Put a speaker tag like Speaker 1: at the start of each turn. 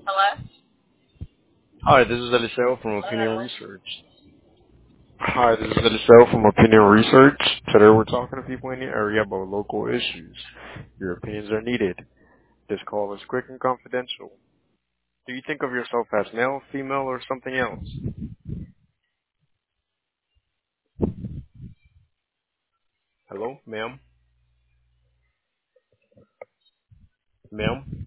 Speaker 1: Hello?
Speaker 2: Hi, this is Eliseo from Opinion Research. Hi, this is Eliseo from Opinion Research. Today we're talking to people in the area about local issues. Your opinions are needed. This call is quick and confidential. Do you think of yourself as male, female, or something else? Hello, ma'am? Ma'am?